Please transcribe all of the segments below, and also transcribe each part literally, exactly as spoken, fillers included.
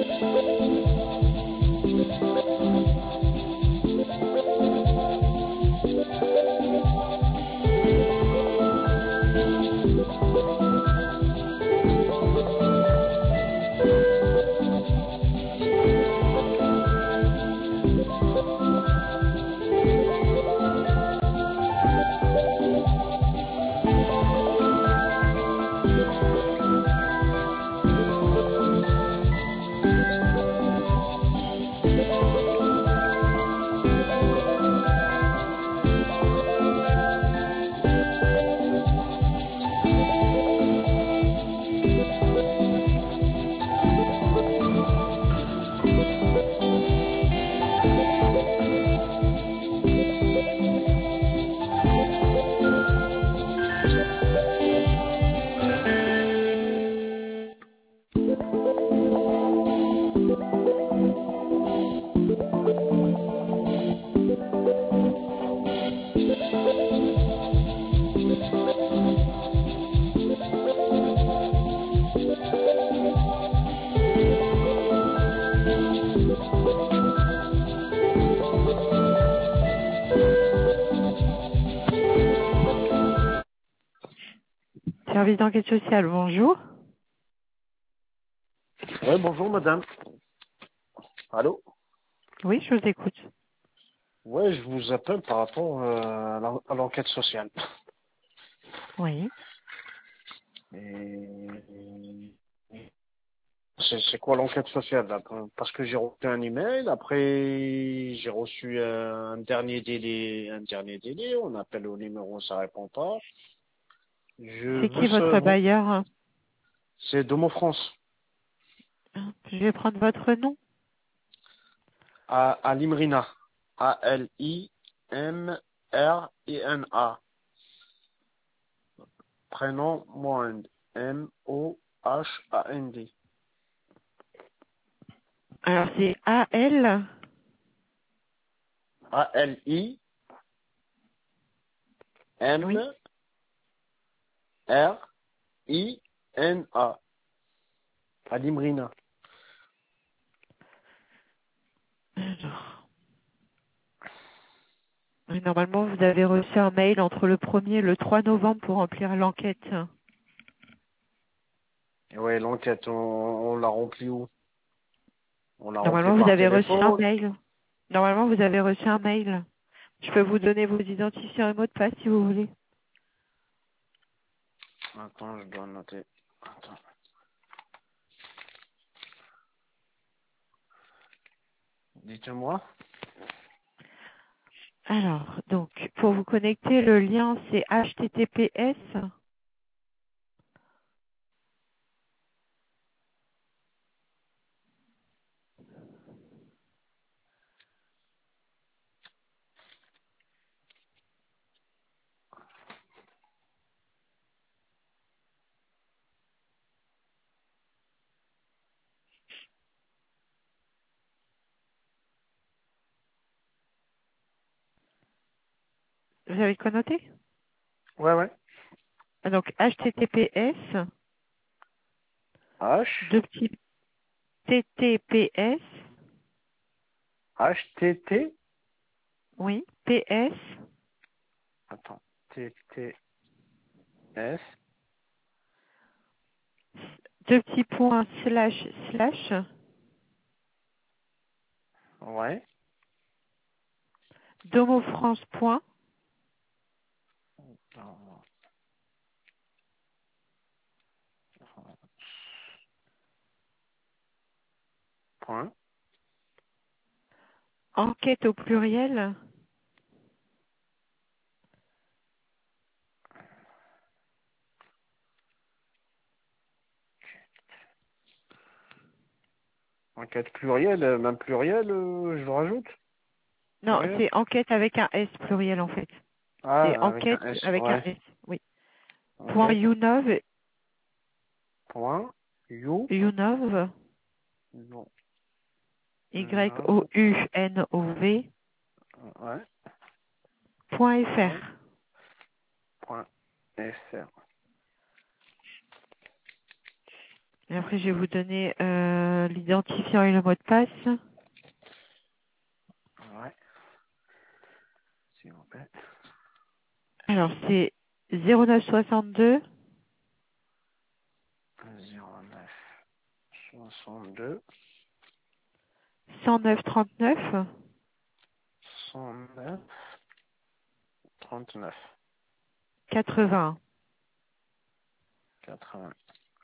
Service d'enquête sociale, bonjour. Oui, bonjour madame. Allô? Oui, je vous écoute. Oui, je vous appelle par rapport euh, à l'en- à l'enquête sociale. Oui. Et... C'est c'est quoi l'enquête sociale là? Parce que j'ai reçu un email, après j'ai reçu un dernier délai, un dernier délai, on appelle au numéro, ça répond pas. Je C'est veux qui se... votre bailleur? C'est Domo France, Je vais prendre votre nom. à, à Limrina. A L I M R I N A. Prénom Mohand. M O H A N D. Alors c'est A L. A L I M Oui. R I N A. À Limrina. Alors, oui, normalement, vous avez reçu un mail entre le premier et le trois novembre pour remplir l'enquête. Oui, l'enquête, on, on l'a remplie où? On l'a remplie Normalement, vous par avez reçu un téléphone. mail. Normalement, vous avez reçu un mail. Je peux vous donner vos identifiants et mots de passe si vous voulez. Attends, je dois noter. Attends. Dites-moi. Alors, donc, pour vous connecter, le lien, c'est H T T P S. Vous avez connoté? Ouais, ouais. Donc, H T T P S, H, deux petits T T P S, H, T, T. oui, P S, Attends. T, T, S. deux petits points slash slash, Ouais. domofrance point, Point. enquête au pluriel, Enquête pluriel, euh, même pluriel, euh, je le rajoute. non, Pluriel. c'est enquête avec un S pluriel en fait. C'est Ah, avec un enquête S. avec un Ouais. S, oui. Point Enquête. Younov, Point. You. Younov, Non. Love. Y-O-U-N-O-V, Ouais. point Ouais. F R. Point. F R. Et après, je vais vous donner euh, l'identifiant et le mot de passe. Ouais. S'il vous plaît. Alors, c'est zéro neuf soixante-deux zéro neuf soixante-deux cent neuf trente-neuf cent neuf trente-neuf quatre-vingts. quatre-vingts.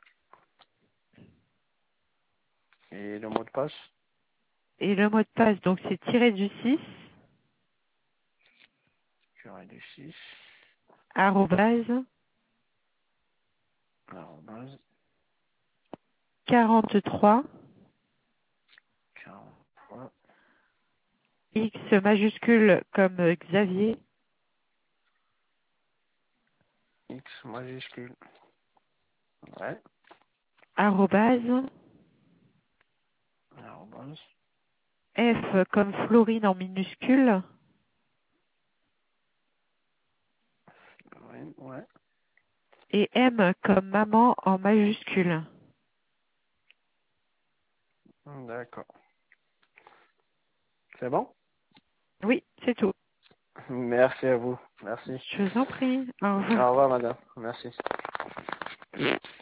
Et le mot de passe? Et le mot de passe, donc c'est tiré du six, Curé du six. arrobase, Arrobase. quarante-trois, quarante-trois. X majuscule comme Xavier, X majuscule. Ouais. arrobase, Arrobase. F comme Florine en minuscule, Ouais. Ouais. et M comme maman en majuscule. D'accord. C'est bon? Oui, c'est tout. Merci à vous. Merci. Je vous en prie. Au revoir. Au revoir, madame. Merci.